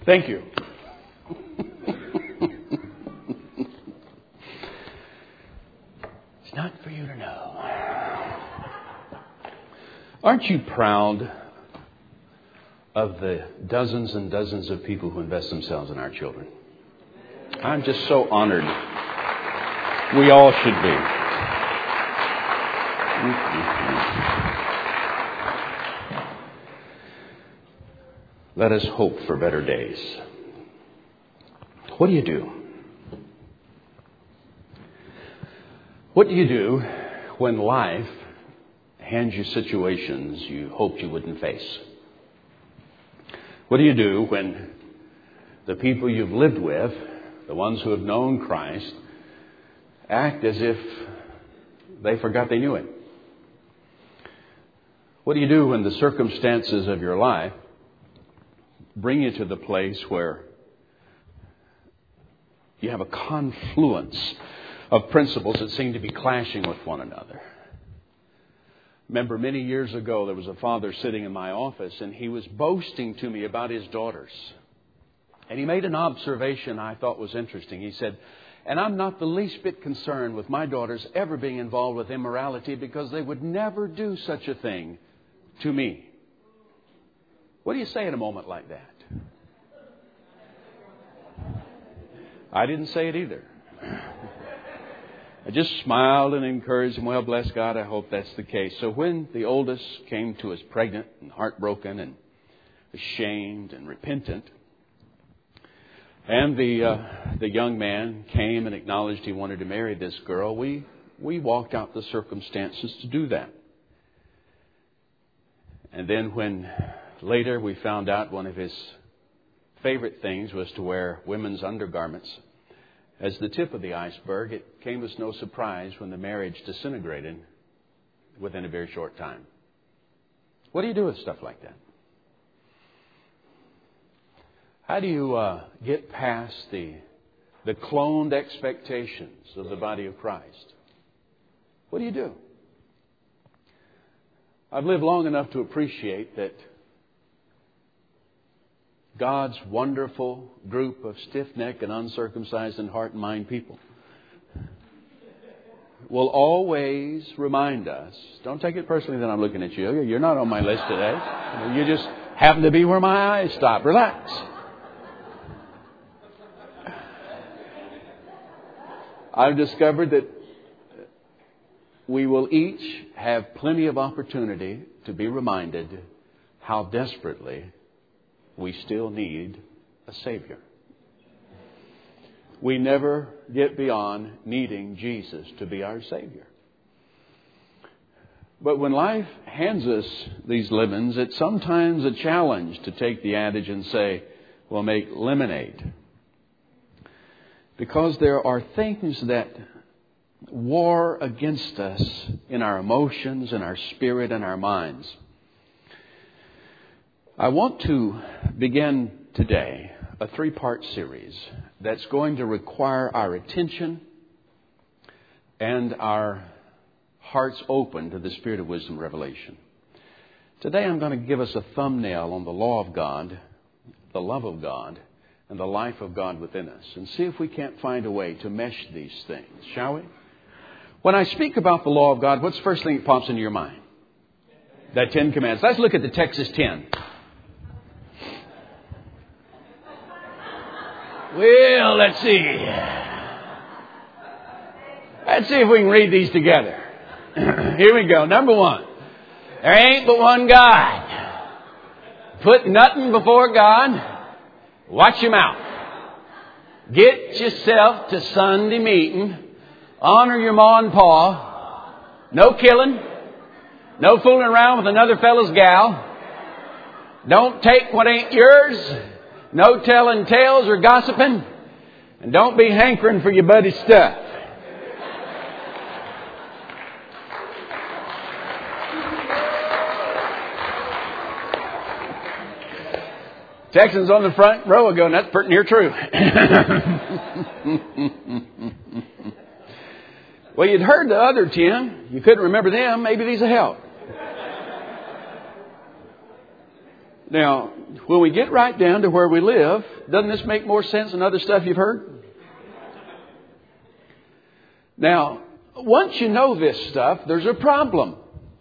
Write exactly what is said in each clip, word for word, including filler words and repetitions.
Thank you. It's not for you to know. Aren't you proud of the dozens and dozens of people who invest themselves in our children? I'm just so honored. We all should be. Let us hope for better days. What do you do? What do you do when life hands you situations you hoped you wouldn't face? What do you do when the people you've lived with, the ones who have known Christ, act as if they forgot they knew Him? What do you do when the circumstances of your life bring you to the place where you have a confluence of principles that seem to be clashing with one another? Remember, many years ago, there was a father sitting in my office, and he was boasting to me about his daughters. And he made an observation I thought was interesting. He said, and I'm not the least bit concerned with my daughters ever being involved with immorality because they would never do such a thing to me. What do you say in a moment like that? I didn't say it either. I just smiled and encouraged him. Well, bless God, I hope that's the case. So when the oldest came to us pregnant and heartbroken and ashamed and repentant, and the uh, the young man came and acknowledged he wanted to marry this girl, we we walked out the circumstances to do that. And then when later we found out one of his favorite things was to wear women's undergarments as the tip of the iceberg, it came as no surprise when the marriage disintegrated within a very short time. What do you do with stuff like that? How do you uh, get past the the cloned expectations of the body of Christ? What do you do? I've lived long enough to appreciate that God's wonderful group of stiff-necked and uncircumcised in heart and mind people will always remind us. Don't take it personally that I'm looking at you. You're not on my list today. You just happen to be where my eyes stop. Relax. I've discovered that we will each have plenty of opportunity to be reminded how desperately we still need a Savior. We never get beyond needing Jesus to be our Savior. But when life hands us these lemons, it's sometimes a challenge to take the adage and say, well, make lemonade. Because there are things that war against us in our emotions, in our spirit, and our minds. I want to begin today a three-part series that's going to require our attention and our hearts open to the Spirit of wisdom and revelation. Today I'm going to give us a thumbnail on the law of God, the love of God, and the life of God within us, and see if we can't find a way to mesh these things, shall we? When I speak about the law of God, what's the first thing that pops into your mind? That Ten Commandments. Let's look at the Texas Ten. Well, let's see. Let's see if we can read these together. Here we go. Number one. There ain't but one God. Put nothing before God. Watch your mouth. Get yourself to Sunday meeting. Honor your ma and pa. No killing. No fooling around with another fellow's gal. Don't take what ain't yours. No telling tales or gossiping. And don't be hankering for your buddy's stuff. Texans on the front row are going, that's pretty near true. Well, you'd heard the other ten. You couldn't remember them. Maybe these will help. Now, when we get right down to where we live, doesn't this make more sense than other stuff you've heard? Now, once you know this stuff, there's a problem.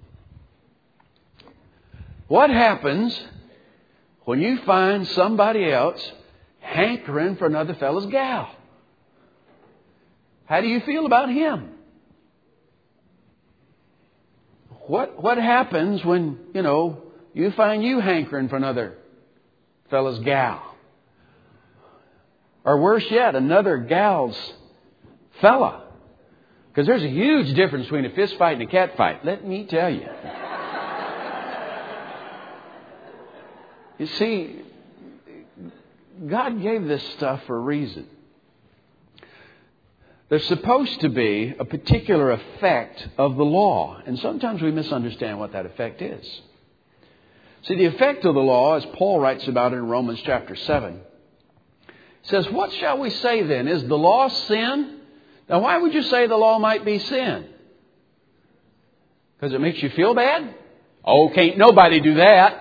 What happens when you find somebody else hankering for another fellow's gal? How do you feel about him? What what happens when, you know, you find you hankering for another fellow's gal? Or worse yet, another gal's fella. Because there's a huge difference between a fist fight and a cat fight. Let me tell you. You see, God gave this stuff for a reason. There's supposed to be a particular effect of the law. And sometimes we misunderstand what that effect is. See, the effect of the law, as Paul writes about it in Romans chapter seven, says, what shall we say then? Is the law sin? Now, why would you say the law might be sin? Because it makes you feel bad? Oh, can't nobody do that.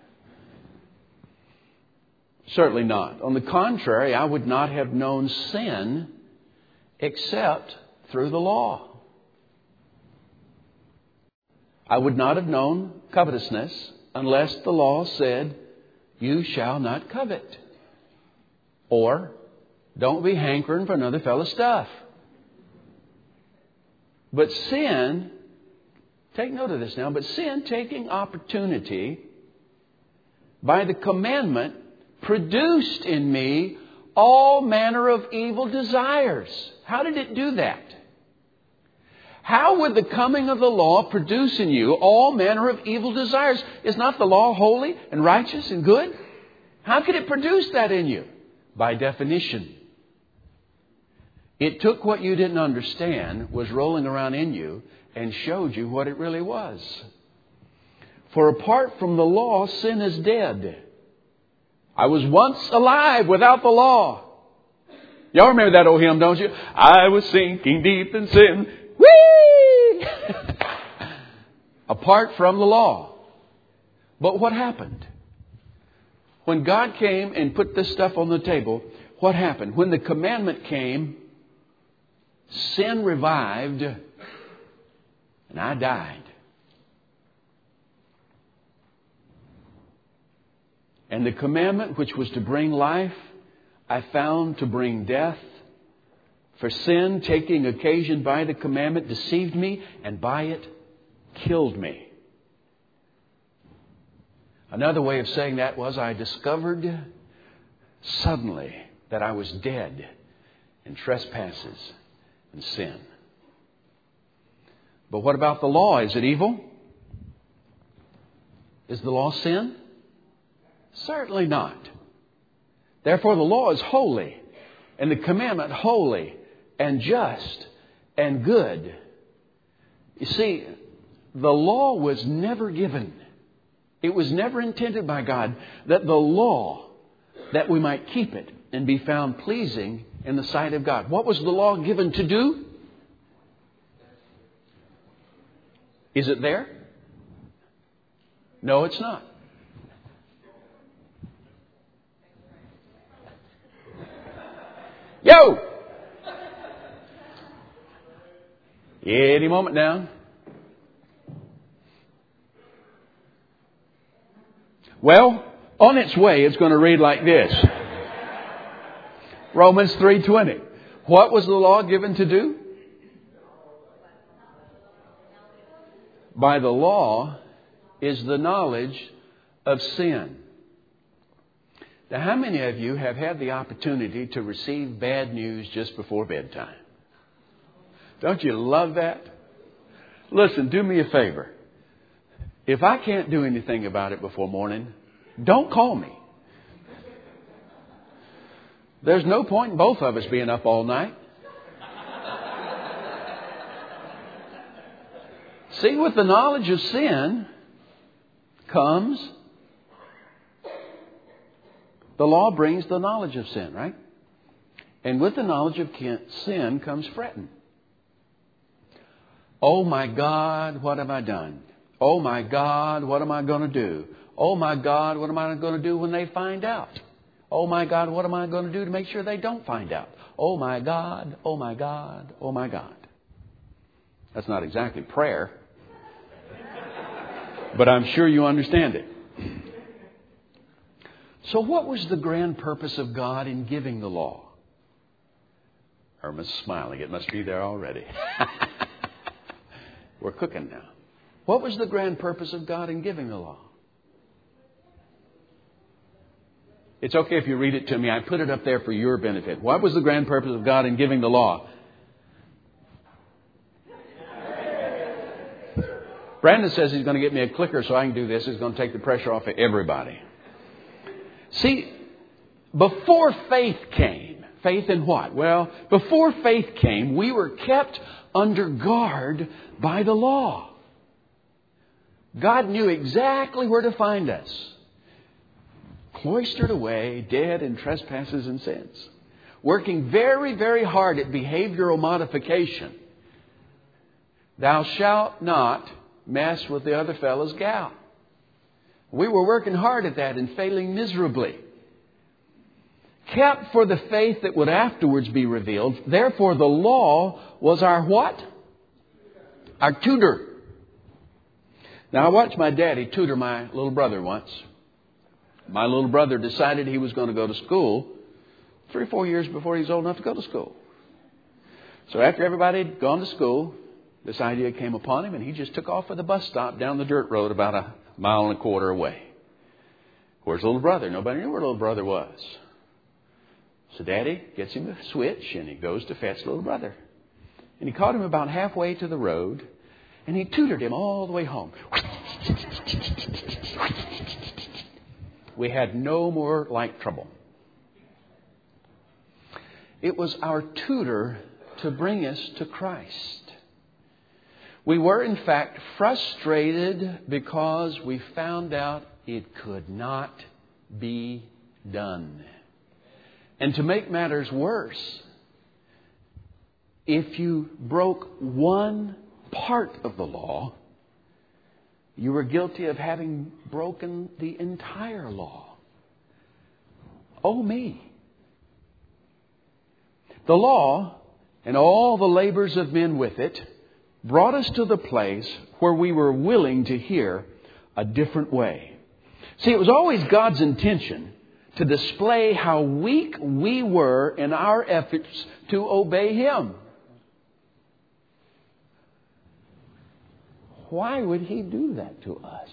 Certainly not. On the contrary, I would not have known sin except through the law. I would not have known covetousness unless the law said, you shall not covet. Or, don't be hankering for another fellow's stuff. But sin, take note of this now, but sin taking opportunity by the commandment produced in me all manner of evil desires. How did it do that? How would the coming of the law produce in you all manner of evil desires? Is not the law holy and righteous and good? How could it produce that in you? By definition. It took what you didn't understand, was rolling around in you, and showed you what it really was. For apart from the law, sin is dead. I was once alive without the law. Y'all remember that old hymn, don't you? I was sinking deep in sin. Whee! Apart from the law. But what happened? When God came and put this stuff on the table, what happened? When the commandment came, sin revived and I died. And the commandment, which was to bring life, I found to bring death. For sin, taking occasion by the commandment, deceived me, and by it killed me. Another way of saying that was I discovered suddenly that I was dead in trespasses and sin. But what about the law? Is it evil? Is the law sin? Certainly not. Therefore, the law is holy, and the commandment holy and just and good. You see, the law was never given. It was never intended by God that the law, that we might keep it and be found pleasing in the sight of God. What was the law given to do? Is it there? No, it's not. Yo! Any moment now. Well, on its way, it's going to read like this. Romans three twenty. What was the law given to do? By the law is the knowledge of sin. Now, how many of you have had the opportunity to receive bad news just before bedtime? Don't you love that? Listen, do me a favor. If I can't do anything about it before morning, don't call me. There's no point in both of us being up all night. See, with the knowledge of sin comes, the law brings the knowledge of sin, right? And with the knowledge of sin comes fretting. Oh my God, what have I done? Oh my God, what am I going to do? Oh my God, what am I going to do when they find out? Oh my God, what am I going to do to make sure they don't find out? Oh my God, oh my God, oh my God. That's not exactly prayer, but I'm sure you understand it. So what was the grand purpose of God in giving the law? Irma's smiling. It must be there already. We're cooking now. What was the grand purpose of God in giving the law? It's okay if you read it to me. I put it up there for your benefit. What was the grand purpose of God in giving the law? Brandon says he's going to get me a clicker so I can do this. He's going to take the pressure off of everybody. See, before faith came, faith in what? Well, before faith came, we were kept under guard by the law. God knew exactly where to find us. Cloistered away, dead in trespasses and sins. Working very, very hard at behavioral modification. Thou shalt not mess with the other fellow's gal. We were working hard at that and failing miserably. Kept for the faith that would afterwards be revealed. Therefore, the law was our what? Our tutor. Now, I watched my daddy tutor my little brother once. My little brother decided he was going to go to school three or four years before he was old enough to go to school. So after everybody had gone to school, this idea came upon him and he just took off for the bus stop down the dirt road about a mile and a quarter away. Where's little brother? Nobody knew where little brother was. So Daddy gets him a switch and he goes to fetch little brother. And he caught him about halfway to the road and he tutored him all the way home. We had no more like trouble. It was our tutor to bring us to Christ. We were, in fact, frustrated because we found out it could not be done. And to make matters worse, if you broke one part of the law, you were guilty of having broken the entire law. Oh, me. The law and all the labors of men with it brought us to the place where we were willing to hear a different way. See, it was always God's intention to display how weak we were in our efforts to obey Him. Why would He do that to us?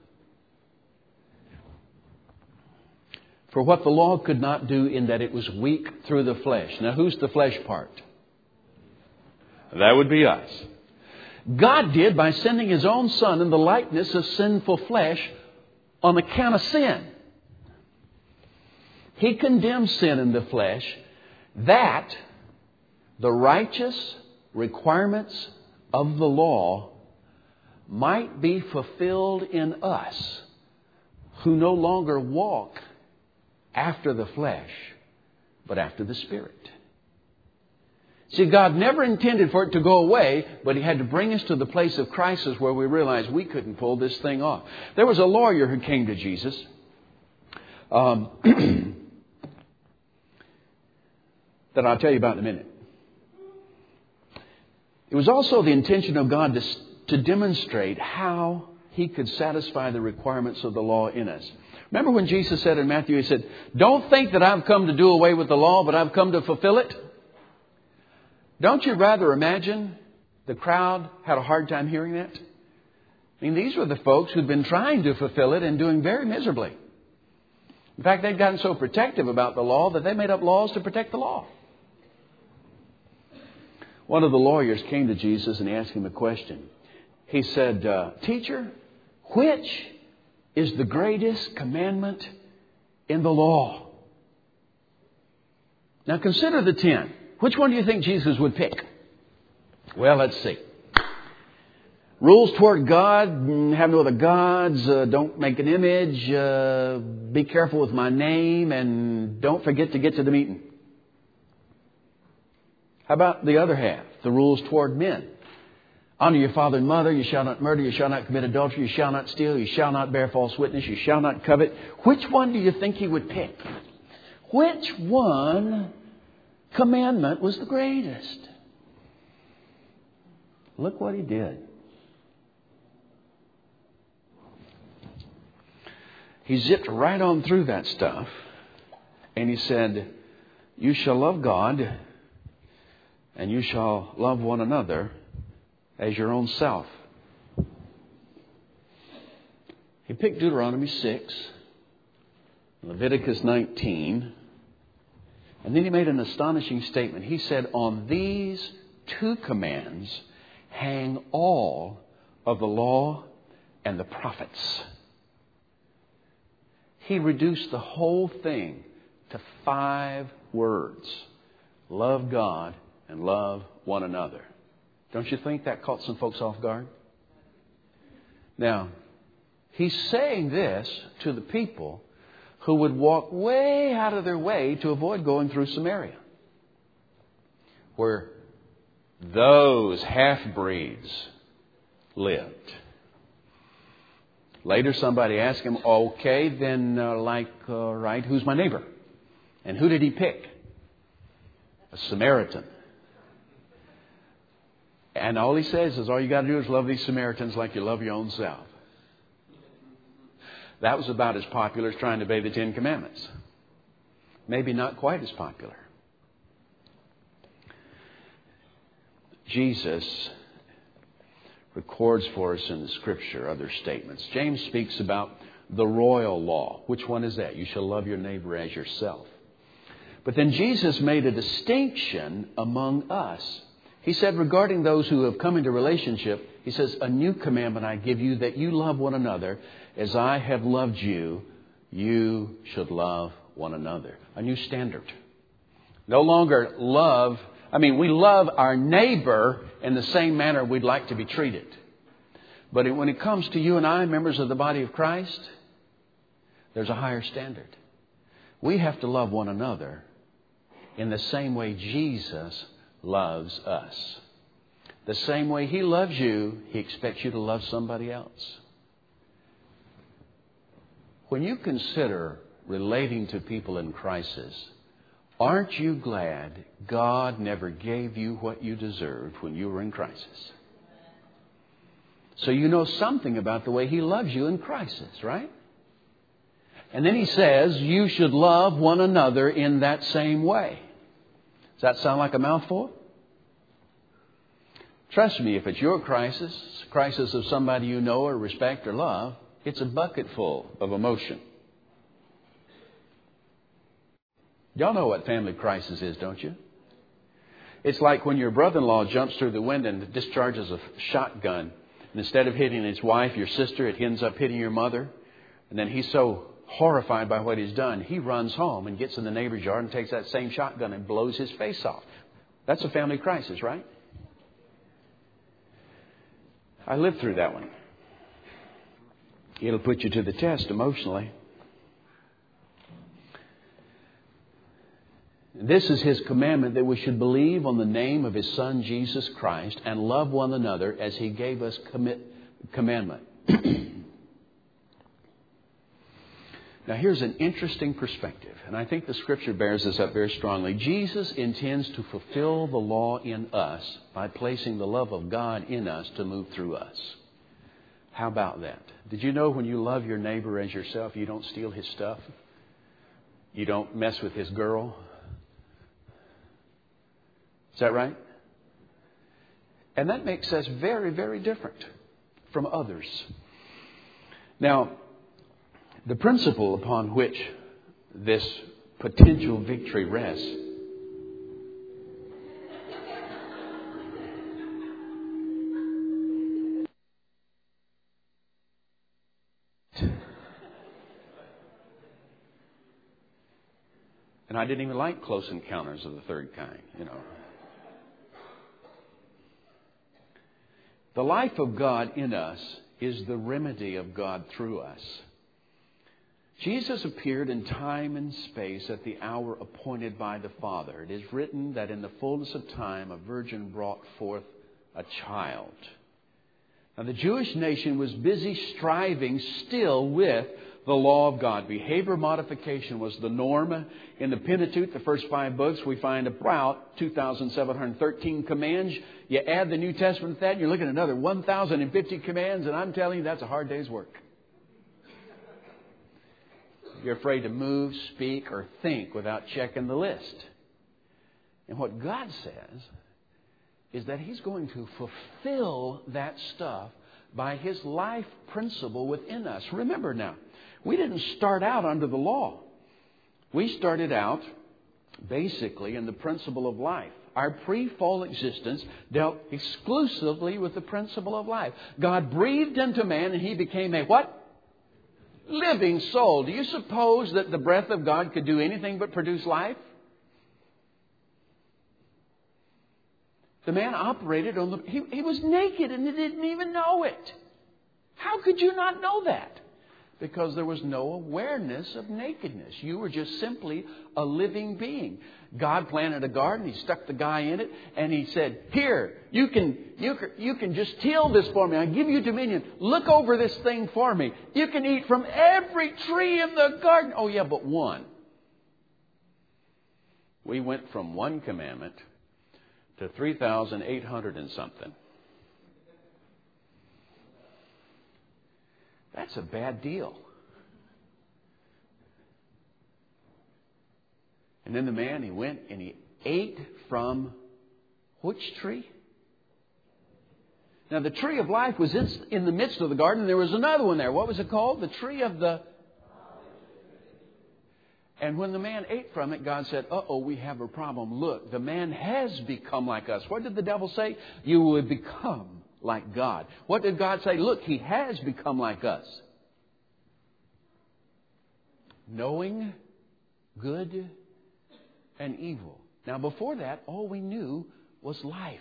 For what the law could not do in that it was weak through the flesh. Now, who's the flesh part? That would be us. God did by sending His own Son in the likeness of sinful flesh on account of sin. He condemned sin in the flesh that the righteous requirements of the law might be fulfilled in us who no longer walk after the flesh, but after the Spirit. See, God never intended for it to go away, but He had to bring us to the place of crisis where we realized we couldn't pull this thing off. There was a lawyer who came to Jesus. Um, that I'll tell you about in a minute. It was also the intention of God to, to demonstrate how He could satisfy the requirements of the law in us. Remember when Jesus said in Matthew, He said, "Don't think that I've come to do away with the law, but I've come to fulfill it." Don't you rather imagine the crowd had a hard time hearing that? I mean, these were the folks who'd been trying to fulfill it and doing very miserably. In fact, they'd gotten so protective about the law that they made up laws to protect the law. One of the lawyers came to Jesus and asked Him a question. He said, uh, "Teacher, which is the greatest commandment in the law?" Now consider the ten. Which one do you think Jesus would pick? Well, let's see. Rules toward God, have no other gods, uh, don't make an image, uh, be careful with my name, and don't forget to get to the meeting. How about the other half, the rules toward men? Honor your father and mother. You shall not murder. You shall not commit adultery. You shall not steal. You shall not bear false witness. You shall not covet. Which one do you think he would pick? Which one commandment was the greatest? Look what he did. He zipped right on through that stuff. And he said, you shall love God and you shall love one another as your own self. He picked Deuteronomy six, Leviticus nineteen, and then he made an astonishing statement. He said, on these two commands hang all of the law and the prophets. He reduced the whole thing to five words. Love God and love one another. Don't you think that caught some folks off guard? Now, he's saying this to the people who would walk way out of their way to avoid going through Samaria, where those half-breeds lived. Later, somebody asked him, okay, then, uh, like, uh, right, who's my neighbor? And who did he pick? A Samaritan. And all he says is, all you got to do is love these Samaritans like you love your own self. That was about as popular as trying to obey the Ten Commandments. Maybe not quite as popular. Jesus records for us in the Scripture other statements. James speaks about the royal law. Which one is that? You shall love your neighbor as yourself. But then Jesus made a distinction among us. He said regarding those who have come into relationship, he says, a new commandment I give you, that you love one another as I have loved you, you should love one another. A new standard. No longer love, I mean, we love our neighbor in the same manner we'd like to be treated. But when it comes to you and I, members of the body of Christ, there's a higher standard. We have to love one another in the same way Jesus loves us. The same way He loves you, He expects you to love somebody else. When you consider relating to people in crisis, aren't you glad God never gave you what you deserved when you were in crisis? So you know something about the way He loves you in crisis, right? And then He says you should love one another in that same way. Does that sound like a mouthful? Trust me, if it's your crisis, crisis of somebody you know or respect or love, it's a bucket full of emotion. Y'all know what family crisis is, don't you? It's like when your brother-in-law jumps through the window and discharges a shotgun. And instead of hitting his wife, your sister, it ends up hitting your mother. And then he's so horrified by what he's done, he runs home and gets in the neighbor's yard and takes that same shotgun and blows his face off. That's a family crisis, right? I lived through that one. It'll put you to the test emotionally. This is His commandment, that we should believe on the name of His Son, Jesus Christ, and love one another as He gave us commit, commandment. Now, here's an interesting perspective, and I think the Scripture bears this up very strongly. Jesus intends to fulfill the law in us by placing the love of God in us to move through us. How about that? Did you know when you love your neighbor as yourself, you don't steal his stuff? You don't mess with his girl? Is that right? And that makes us very, very different from others. Now, the principle upon which this potential victory rests and I didn't even like Close Encounters of the Third Kind, you know. The life of God in us is the remedy of God through us. Jesus appeared in time and space at the hour appointed by the Father. It is written that in the fullness of time a virgin brought forth a child. Now, the Jewish nation was busy striving still with the law of God. Behavior modification was the norm. In the Pentateuch, the first five books, we find about two thousand seven hundred thirteen commands. You add the New Testament to that, and you're looking at another one thousand fifty commands, and I'm telling you, that's a hard day's work. You're afraid to move, speak, or think without checking the list. And what God says is that He's going to fulfill that stuff by His life principle within us. Remember now, we didn't start out under the law. We started out basically in the principle of life. Our pre-fall existence dealt exclusively with the principle of life. God breathed into man and he became a what? Living soul. Do you suppose that the breath of God could do anything but produce life? The man operated on the... He, he was naked and he didn't even know it. How could you not know that? Because there was no awareness of nakedness. You were just simply a living being. God planted a garden. He stuck the guy in it. And He said, here, you can, you can, you can just till this for me. I give you dominion. Look over this thing for me. You can eat from every tree in the garden. Oh, yeah, but one. We went from one commandment to three thousand eight hundred and something. That's a bad deal. And then the man, he went and he ate from which tree? Now, the tree of life was in the midst of the garden. There was another one there. What was it called? The tree of the... And when the man ate from it, God said, uh-oh, we have a problem. Look, the man has become like us. What did the devil say? You will become like God. What did God say? Look, He has become like us. Knowing good and evil. Now, before that, all we knew was life.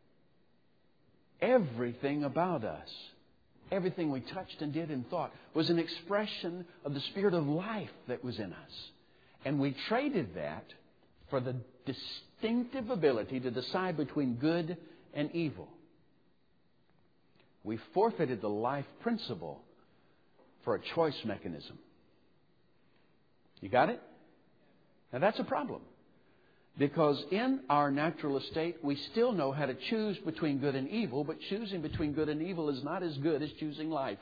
Everything about us, everything we touched and did and thought was an expression of the spirit of life that was in us. And we traded that for the distinctive ability to decide between good and evil. We forfeited the life principle for a choice mechanism. You got it? Now that's a problem. Because in our natural estate, we still know how to choose between good and evil, but choosing between good and evil is not as good as choosing life.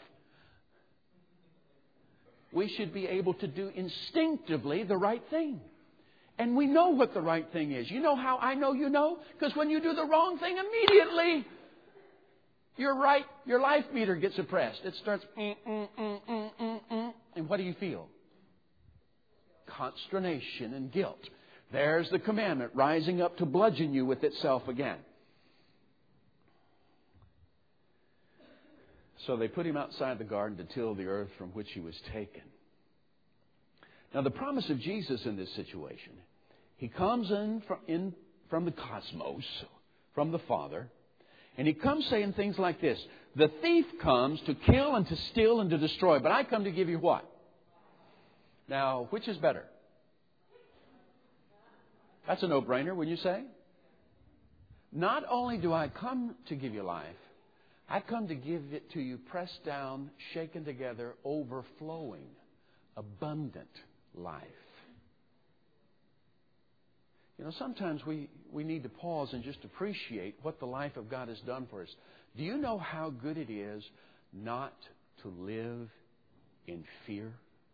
We should be able to do instinctively the right thing. And we know what the right thing is. You know how I know you know? Because when you do the wrong thing, immediately your right, your life meter gets suppressed. It starts, mm, mm, mm, mm, mm, mm. And what do you feel? Consternation and guilt. There's the commandment rising up to bludgeon you with itself again. So they put him outside the garden to till the earth from which he was taken. Now the promise of Jesus in this situation, He comes in from, in from the cosmos, from the Father, and He comes saying things like this: the thief comes to kill and to steal and to destroy, but I come to give you what? Now, which is better? That's a no-brainer, wouldn't you say? Not only do I come to give you life, I come to give it to you pressed down, shaken together, overflowing, abundant life. You know, sometimes we, we need to pause and just appreciate what the life of God has done for us. Do you know how good it is not to live in fear?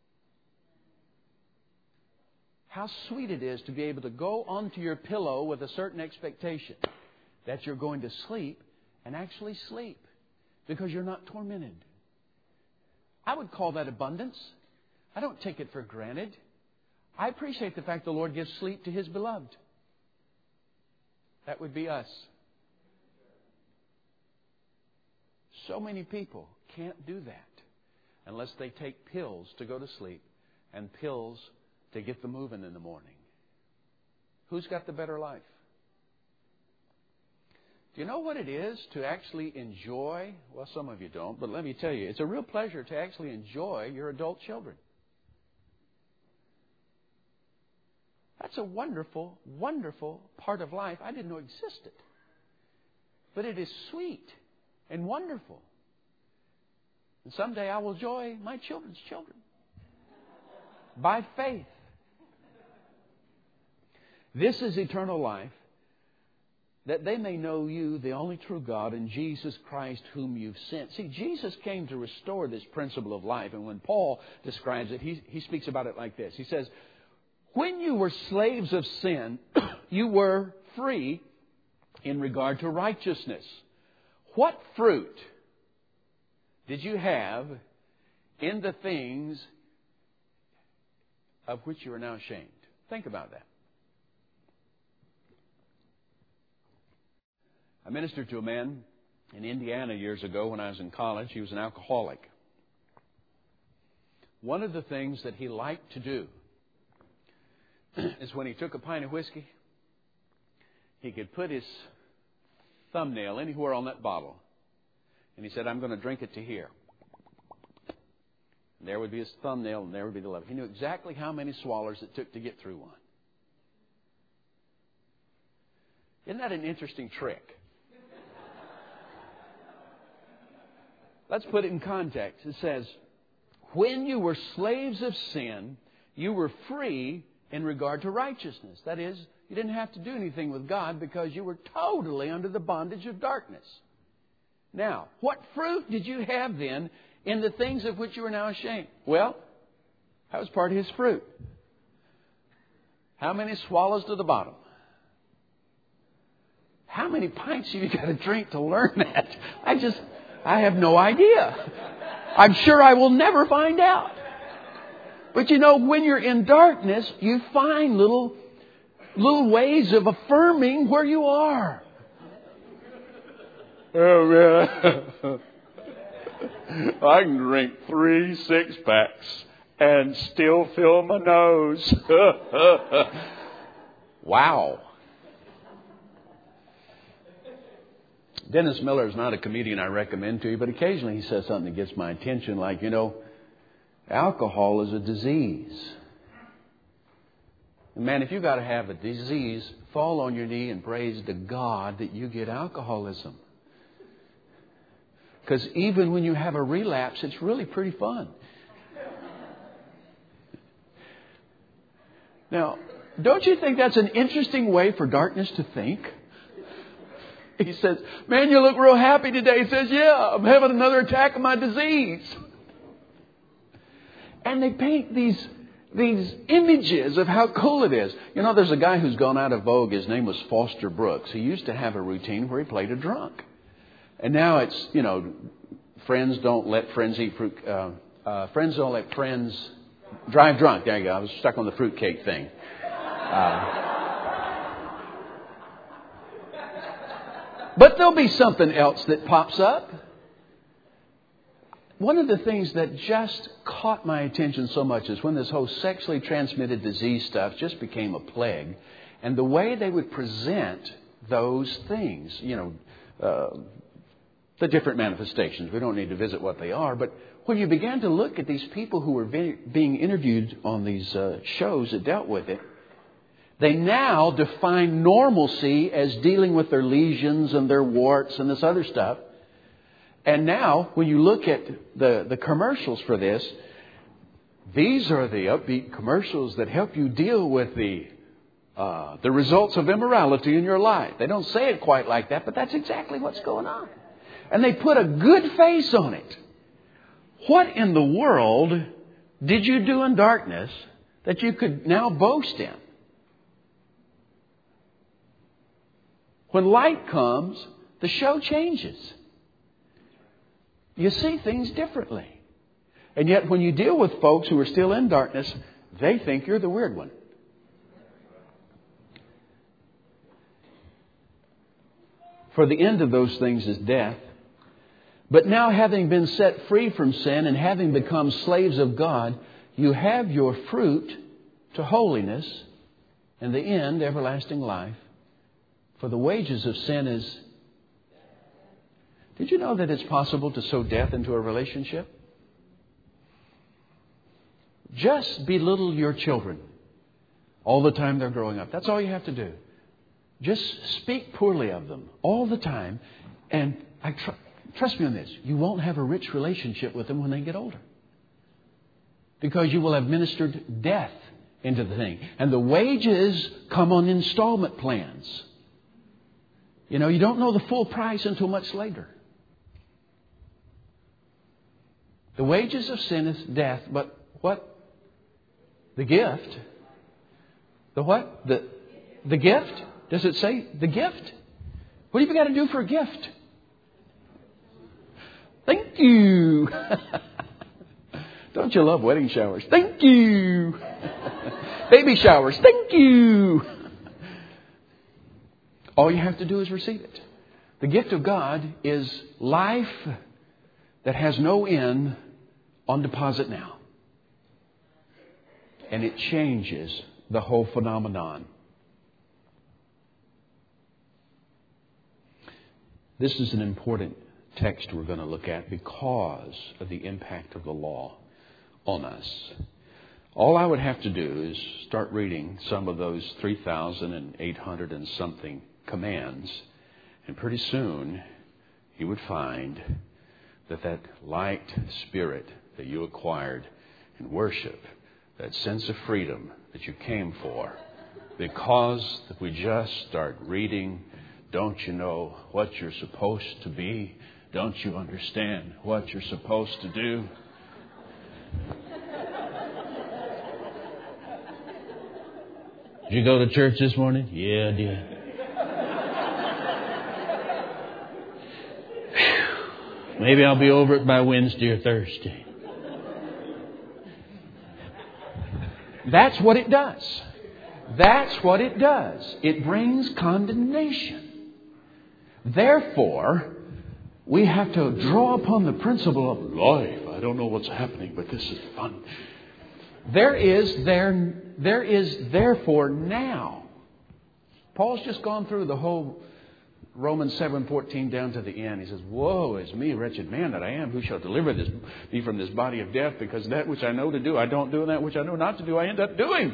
How sweet it is to be able to go onto your pillow with a certain expectation that you're going to sleep and actually sleep because you're not tormented. I would call that abundance. I don't take it for granted. I appreciate the fact the Lord gives sleep to His beloved. That would be us. So many people can't do that unless they take pills to go to sleep and pills to get them moving in the morning. Who's got the better life? Do you know what it is to actually enjoy? Well, some of you don't, but let me tell you, it's a real pleasure to actually enjoy your adult children. That's a wonderful, wonderful part of life I didn't know existed. But it is sweet and wonderful And someday I will enjoy my children's children. By faith. This is eternal life, that they may know you, the only true God, and Jesus Christ whom you've sent. See, Jesus came to restore this principle of life. And when Paul describes it, he, he speaks about it like this. He says, when you were slaves of sin, you were free in regard to righteousness. What fruit did you have in the things of which you are now ashamed? Think about that. I ministered to a man in Indiana years ago when I was in college. He was an alcoholic. One of the things that he liked to do is when he took a pint of whiskey, he could put his thumbnail anywhere on that bottle. And he said, I'm going to drink it to here. And there would be his thumbnail and there would be the level. He knew exactly how many swallows it took to get through one. Isn't that an interesting trick? Let's put it in context. It says, when you were slaves of sin, you were free in regard to righteousness. That is, you didn't have to do anything with God because you were totally under the bondage of darkness. Now, what fruit did you have then in the things of which you are now ashamed? Well, that was part of his fruit. How many swallows to the bottom? How many pints have you got to drink to learn that? I just... I have no idea. I'm sure I will never find out. But you know, when you're in darkness, you find little, little ways of affirming where you are. Oh, man. I can drink three six packs and still feel my nose. Wow. Dennis Miller is not a comedian I recommend to you, but occasionally he says something that gets my attention, like, you know, alcohol is a disease. And man, if you got to have a disease, fall on your knee and praise to God that you get alcoholism. Because even when you have a relapse, it's really pretty fun. Now, don't you think that's an interesting way for darkness to think? He says, man, you look real happy today. He says, yeah, I'm having another attack of my disease. And they paint these, these images of how cool it is. You know, there's a guy who's gone out of vogue. His name was Foster Brooks. He used to have a routine where he played a drunk. And now it's, you know, friends don't let friends eat fruit. Uh, uh, friends don't let friends drive drunk. There you go. I was stuck on the fruitcake thing. Uh, But there'll be something else that pops up. One of the things that just caught my attention so much is when this whole sexually transmitted disease stuff just became a plague. And the way they would present those things, you know, uh, the different manifestations. We don't need to visit what they are. But when you began to look at these people who were being interviewed on these uh, shows that dealt with it, they now define normalcy as dealing with their lesions and their warts and this other stuff. And now, when you look at the, the commercials for this, these are the upbeat commercials that help you deal with the uh, the results of immorality in your life. They don't say it quite like that, but that's exactly what's going on. And they put a good face on it. What in the world did you do in darkness that you could now boast in? When light comes, the show changes. You see things differently. And yet when you deal with folks who are still in darkness, they think you're the weird one. For the end of those things is death. But now, having been set free from sin and having become slaves of God, you have your fruit to holiness, and the end, everlasting life. For the wages of sin is... Did you know that it's possible to sow death into a relationship? Just belittle your children all the time they're growing up. That's all you have to do. Just speak poorly of them all the time. And I try, trust me on this, you won't have a rich relationship with them when they get older. Because you will have ministered death into the thing. And the wages come on installment plans. You know, you don't know the full price until much later. The wages of sin is death, but what? The gift. The what? The, the gift? Does it say the gift? What have you got to do for a gift? Thank you. Don't you love wedding showers? Thank you. Baby showers. Thank you. All you have to do is receive it. The gift of God is life that has no end on deposit now. And it changes the whole phenomenon. This is an important text we're going to look at because of the impact of the law on us. All I would have to do is start reading some of those three thousand eight hundred and something commands, and pretty soon you would find that that light spirit that you acquired in worship, that sense of freedom that you came for, because we just start reading, don't you know what you're supposed to be? Don't you understand what you're supposed to do? Did you go to church this morning? Yeah, I did. Maybe I'll be over it by Wednesday or Thursday. That's what it does. That's what it does. It brings condemnation. Therefore, we have to draw upon the principle of life. I don't know what's happening, but this is fun. There is there there is therefore now. Paul's just gone through the whole Romans seven fourteen down to the end. He says, "Woe is me, wretched man that I am! Who shall deliver this, me from this body of death? Because that which I know to do, I don't do, and that which I know not to do, I end up doing."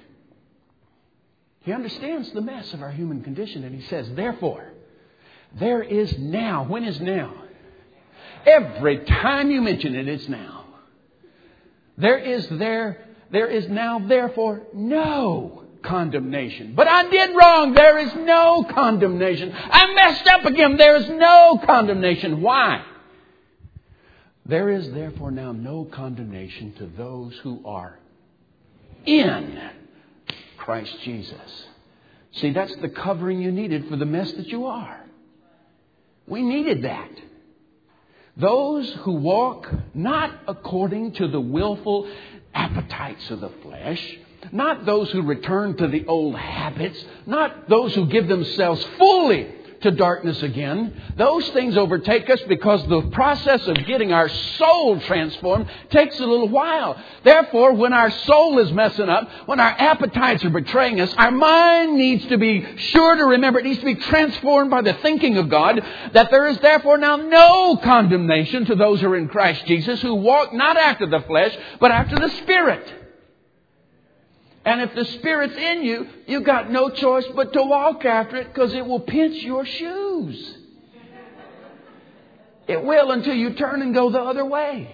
He understands the mess of our human condition, and he says, "Therefore, there is now." When is now? Every time you mention it, it's now. There is there, there is now, therefore, no condemnation. But I did wrong. There is no condemnation. I messed up again. There is no condemnation. Why? There is therefore now no condemnation to those who are in Christ Jesus. See, that's the covering you needed for the mess that you are. We needed that. Those who walk not according to the willful appetites of the flesh, not those who return to the old habits, not those who give themselves fully to darkness again. Those things overtake us because the process of getting our soul transformed takes a little while. Therefore, when our soul is messing up, when our appetites are betraying us, our mind needs to be sure to remember, it needs to be transformed by the thinking of God, that there is therefore now no condemnation to those who are in Christ Jesus, who walk not after the flesh, but after the Spirit. And if the Spirit's in you, you've got no choice but to walk after it, because it will pinch your shoes. It will, until you turn and go the other way.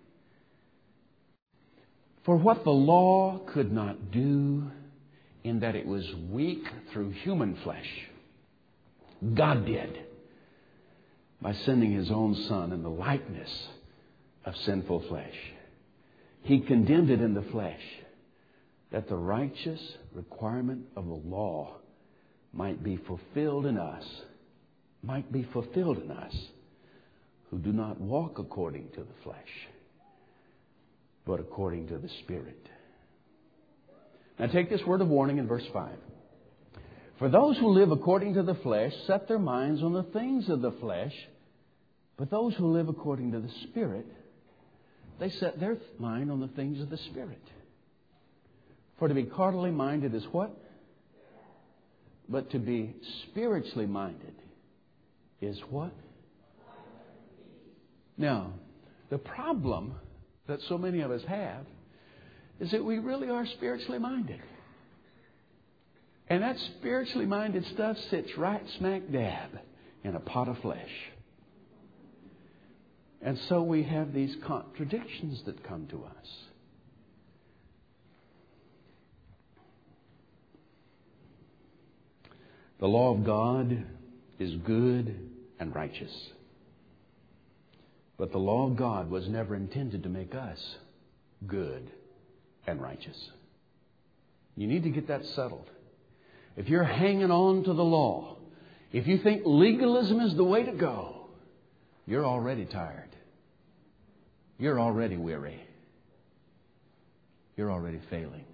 For what the law could not do, in that it was weak through human flesh, God did by sending His own Son in the likeness of sinful flesh. He condemned it in the flesh, that the righteous requirement of the law might be fulfilled in us, might be fulfilled in us, who do not walk according to the flesh, but according to the Spirit. Now take this word of warning in verse five. For those who live according to the flesh set their minds on the things of the flesh, but those who live according to the Spirit, they set their mind on the things of the Spirit. For to be carnally minded is what? But to be spiritually minded is what? Now, the problem that so many of us have is that we really are spiritually minded. And that spiritually minded stuff sits right smack dab in a pot of flesh. And so we have these contradictions that come to us. The law of God is good and righteous. But the law of God was never intended to make us good and righteous. You need to get that settled. If you're hanging on to the law, if you think legalism is the way to go, you're already tired. You're already weary. You're already failing.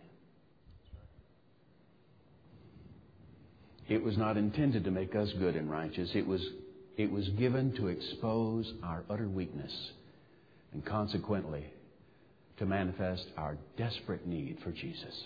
It was not intended to make us good and righteous. It was, it was given to expose our utter weakness and consequently to manifest our desperate need for Jesus.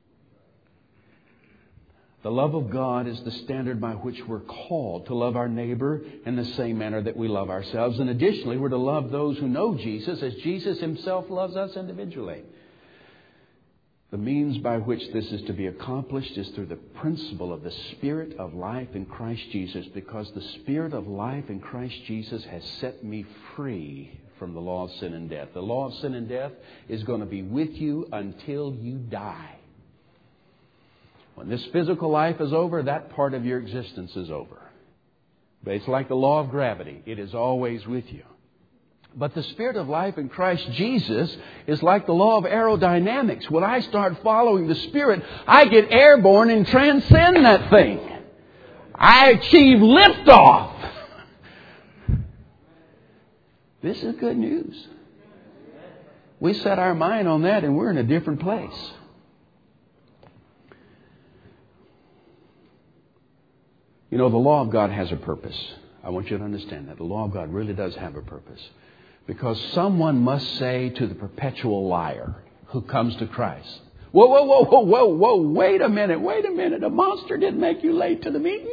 The love of God is the standard by which we're called to love our neighbor in the same manner that we love ourselves. And additionally, we're to love those who know Jesus as Jesus Himself loves us individually. The means by which this is to be accomplished is through the principle of the Spirit of life in Christ Jesus, because the Spirit of life in Christ Jesus has set me free from the law of sin and death. The law of sin and death is going to be with you until you die. When this physical life is over, that part of your existence is over. But it's like the law of gravity. It is always with you. But the Spirit of life in Christ Jesus is like the law of aerodynamics. When I start following the Spirit, I get airborne and transcend that thing. I achieve liftoff. This is good news. We set our mind on that and we're in a different place. You know, the law of God has a purpose. I want you to understand that. The law of God really does have a purpose. Because someone must say to the perpetual liar who comes to Christ, whoa, whoa, whoa, whoa, whoa, whoa, wait a minute, wait a minute. A monster didn't make you late to the meeting.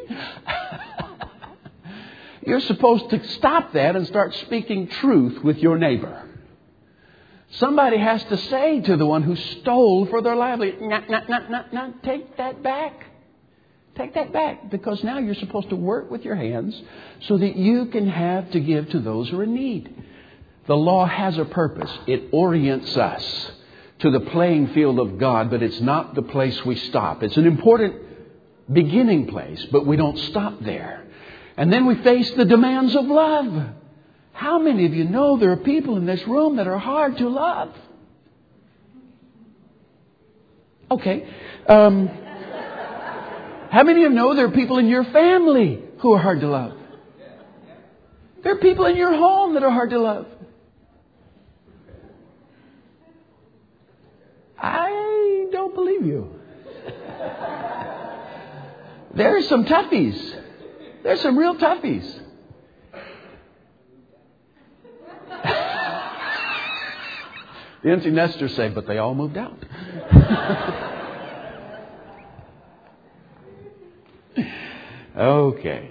You're supposed to stop that and start speaking truth with your neighbor. Somebody has to say to the one who stole for their livelihood, nah, nah, nah, nah, nah, take that back. Take that back, because now you're supposed to work with your hands so that you can have to give to those who are in need. The law has a purpose. It orients us to the playing field of God, but it's not the place we stop. It's an important beginning place, but we don't stop there. And then we face the demands of love. How many of you know there are people in this room that are hard to love? Okay. Um... How many of you know there are people in your family who are hard to love? There are people in your home that are hard to love. I don't believe you. There are some toughies. There's some real toughies. The empty nesters say, but they all moved out. Okay.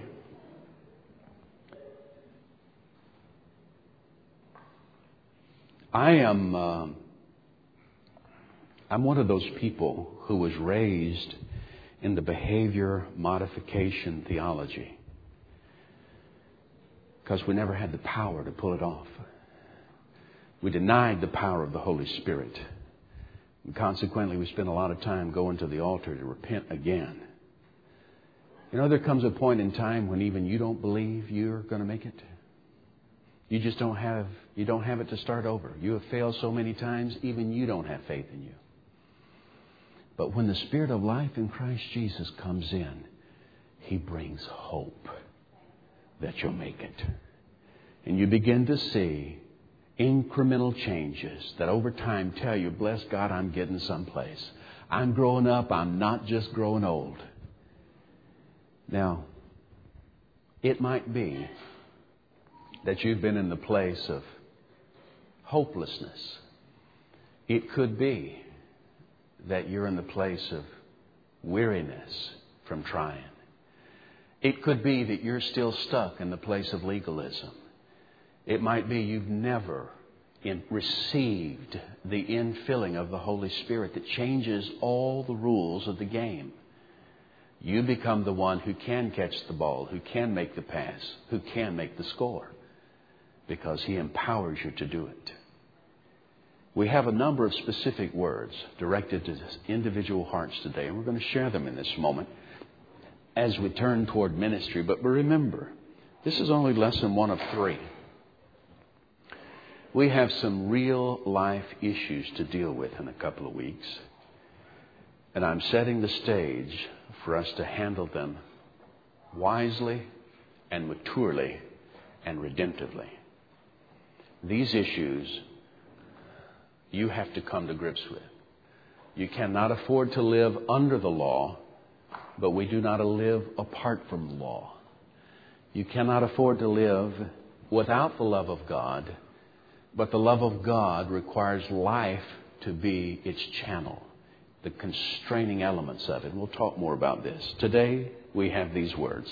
I am uh, I'm one of those people who was raised in the behavior modification theology because we never had the power to pull it off. We denied the power of the Holy Spirit. And consequently, we spent a lot of time going to the altar to repent again. You know, there comes a point in time when even you don't believe you're going to make it. You just don't have, you don't have it to start over. You have failed so many times, even you don't have faith in you. But when the Spirit of life in Christ Jesus comes in, He brings hope that you'll make it. And you begin to see incremental changes that over time tell you, bless God, I'm getting someplace. I'm growing up. I'm not just growing old. Now, it might be that you've been in the place of hopelessness. It could be that you're in the place of weariness from trying. It could be that you're still stuck in the place of legalism. It might be you've never in received the infilling of the Holy Spirit that changes all the rules of the game. You become the one who can catch the ball, who can make the pass, who can make the score. because He empowers you to do it. We have a number of specific words directed to individual hearts today, and we're going to share them in this moment as we turn toward ministry. But remember, this is only lesson one of three. We have some real life issues to deal with in a couple of weeks, and I'm setting the stage for us to handle them wisely and maturely and redemptively. These issues you have to come to grips with. You cannot afford to live under the law, but we do not live apart from the law. You cannot afford to live without the love of God, but the love of God requires life to be its channel, the constraining elements of it. We'll talk more about this. Today, we have these words.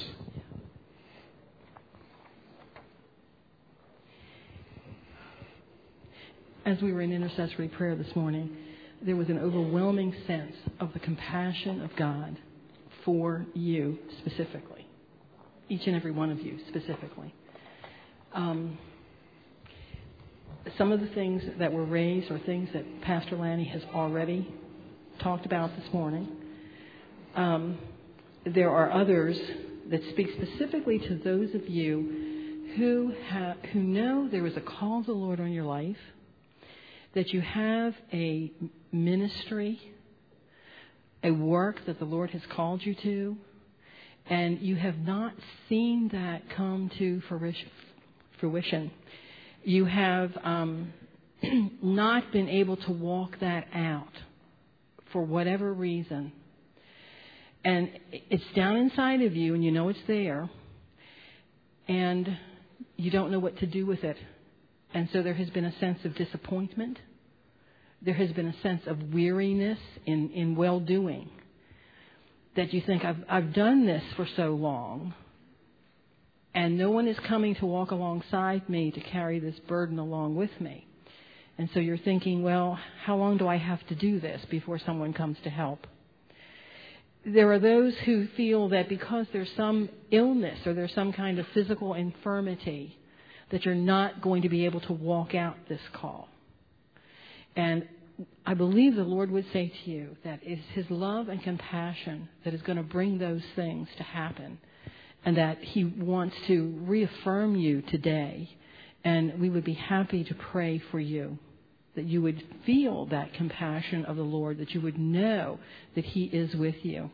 As we were in intercessory prayer this morning, there was an overwhelming sense of the compassion of God for you specifically, each and every one of you specifically. Um, some of the things that were raised are things that Pastor Lanny has already talked about this morning. Um, there are others that speak specifically to those of you who have, who know there is a call of the Lord on your life, that you have a ministry, a work that the Lord has called you to, and you have not seen that come to fruition. You have um, not been able to walk that out for whatever reason. And it's down inside of you, and you know it's there, and you don't know what to do with it. And so there has been a sense of disappointment. There has been a sense of weariness in, in well-doing. That you think, I've, I've done this for so long, and no one is coming to walk alongside me to carry this burden along with me. And so you're thinking, well, how long do I have to do this before someone comes to help? There are those who feel that because there's some illness or there's some kind of physical infirmity, that you're not going to be able to walk out this call. And I believe the Lord would say to you that it's His love and compassion that is going to bring those things to happen, and that He wants to reaffirm you today. And we would be happy to pray for you, that you would feel that compassion of the Lord, that you would know that He is with you.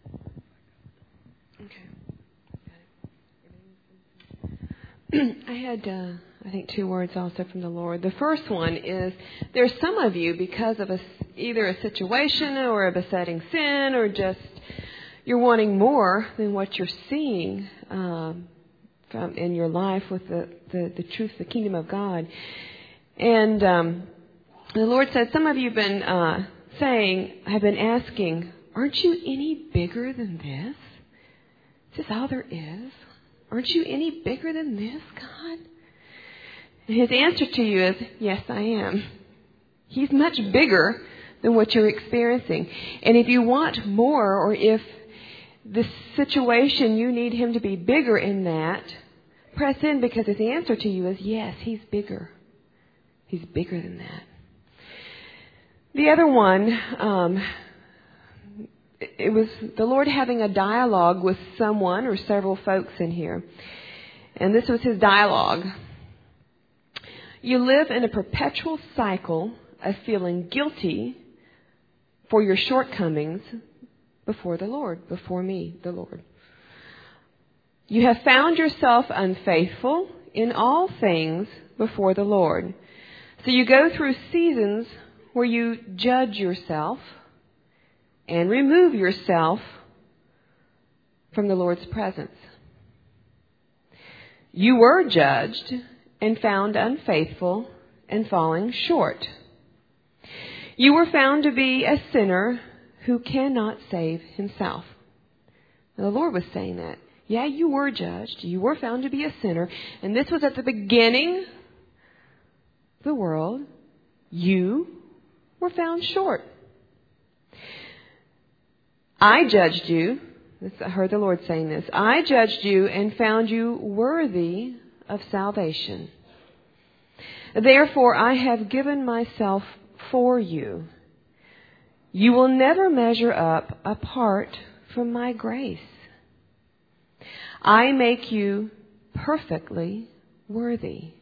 Okay. I had, uh, I think, two words also from the Lord. The first one is, there's some of you, because of a, either a situation or a besetting sin, or just you're wanting more than what you're seeing um, from in your life with the, the, the truth, the kingdom of God. And um, the Lord said, some of you have been uh, saying, have been asking, aren't you any bigger than this? Is this all there is? Aren't you any bigger than this, God? And His answer to you is, yes, I am. He's much bigger than what you're experiencing. And if you want more, or if the situation, you need Him to be bigger in that, press in, because His answer to you is, yes, He's bigger. He's bigger than that. The other one, um, it was the Lord having a dialogue with someone or several folks in here. And this was His dialogue. You live in a perpetual cycle of feeling guilty for your shortcomings before the Lord, before me, the Lord. You have found yourself unfaithful in all things before the Lord. So you go through seasons where you judge yourself and remove yourself from the Lord's presence. You were judged and found unfaithful and falling short. You were found to be a sinner who cannot save himself. Now, the Lord was saying that. Yeah, you were judged. You were found to be a sinner. And this was at the beginning of the world. You were found short. I judged you. I heard the Lord saying this. I judged you and found you worthy of salvation. Therefore, I have given myself for you. You will never measure up apart from my grace. I make you perfectly worthy.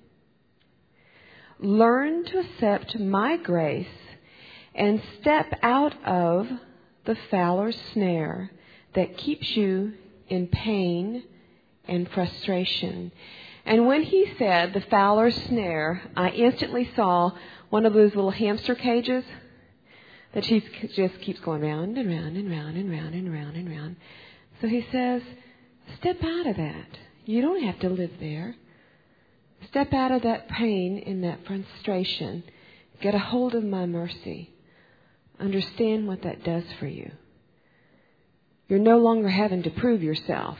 Learn to accept my grace and step out of the fowler's snare that keeps you in pain and frustration. And when he said the fowler's snare, I instantly saw one of those little hamster cages that she just keeps going round and round and round and round and round and round. So he says, step out of that. You don't have to live there. Step out of that pain and that frustration. Get a hold of my mercy. Understand what that does for you. You're no longer having to prove yourself.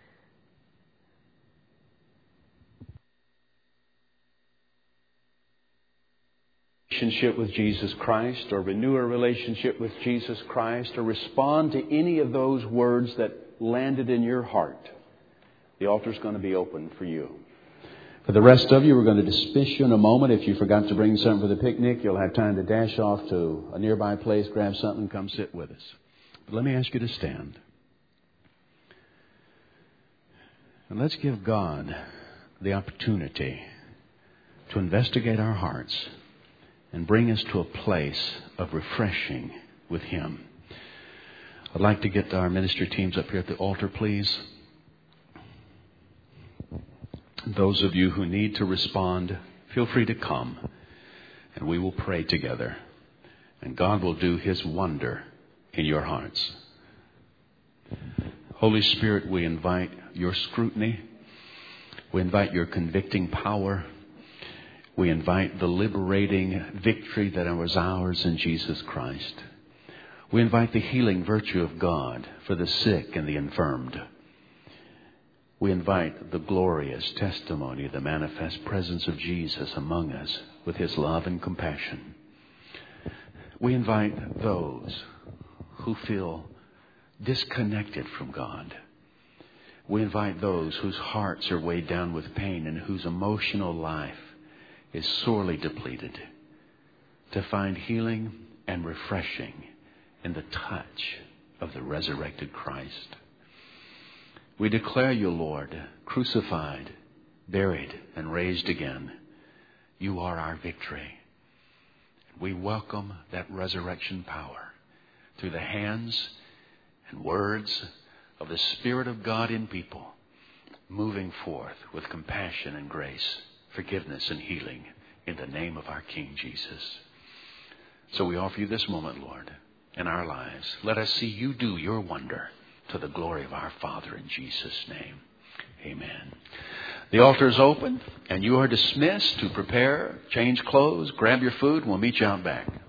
Relationship with Jesus Christ, or renew a relationship with Jesus Christ, or respond to any of those words that landed in your heart, the altar's going to be open for you. For the rest of you, we're going to dismiss you in a moment. If you forgot to bring something for the picnic, you'll have time to dash off to a nearby place, grab something, and come sit with us. But let me ask you to stand. And let's give God the opportunity to investigate our hearts and bring us to a place of refreshing with Him. I'd like to get our ministry teams up here at the altar, please. Those of you who need to respond, feel free to come, and we will pray together. And God will do His wonder in your hearts. Holy Spirit, we invite your scrutiny. We invite your convicting power. We invite the liberating victory that was ours in Jesus Christ. We invite the healing virtue of God for the sick and the infirmed. We invite the glorious testimony, the manifest presence of Jesus among us with His love and compassion. We invite those who feel disconnected from God. We invite those whose hearts are weighed down with pain and whose emotional life is sorely depleted to find healing and refreshing in the touch of the resurrected Christ. We declare you, Lord, crucified, buried, and raised again. You are our victory. We welcome that resurrection power through the hands and words of the Spirit of God in people, moving forth with compassion and grace, forgiveness and healing in the name of our King Jesus. So we offer you this moment, Lord, in our lives. Let us see you do your wonder to the glory of our Father in Jesus' name. Amen. The altar is open and you are dismissed to prepare, change clothes, grab your food, and we'll meet you out back.